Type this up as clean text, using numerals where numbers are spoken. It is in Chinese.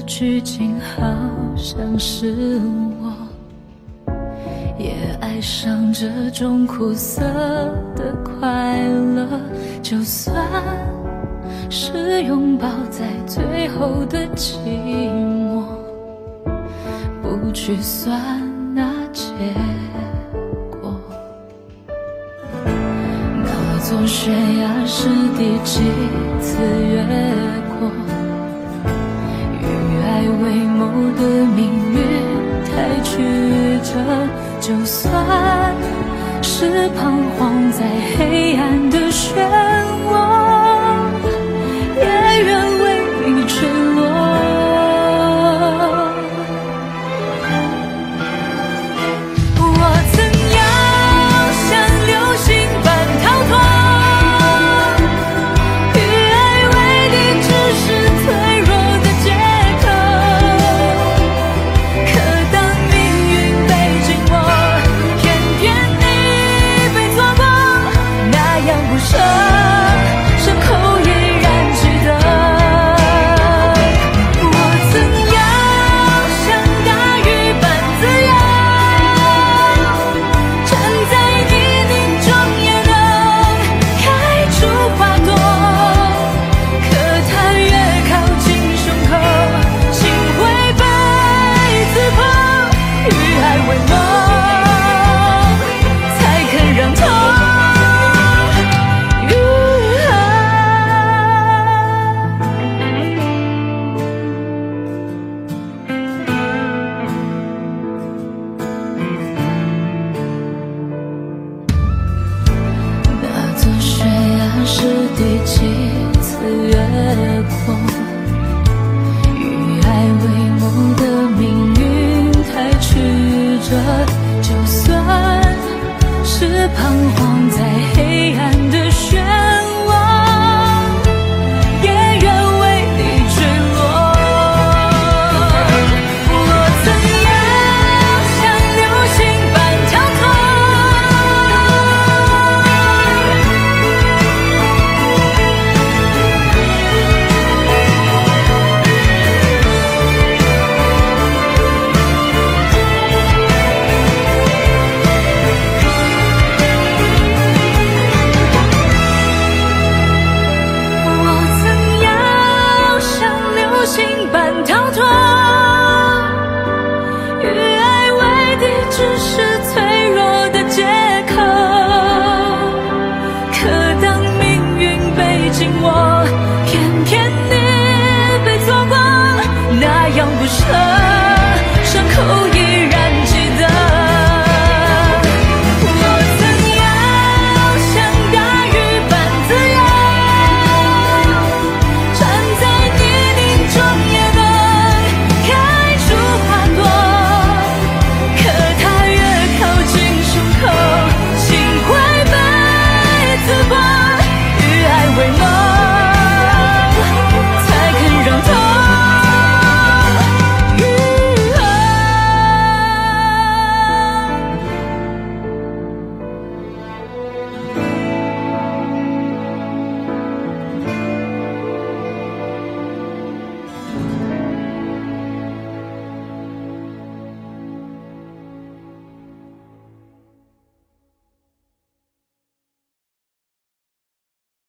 剧情好像是我，也爱上这种苦涩的快乐。就算是拥抱在最后的寂寞，不去算那结果。那座悬崖是第几次越过？与爱为谋的命运太曲折，就算是彷徨在黑暗的漩涡，也愿为你坠落。是第几次越过？与爱为谋的命运太曲折，就算是彷徨在黑暗的漩涡，也愿为你坠落。我曾要像流星般跳脱，逃脱，与爱为敌，只是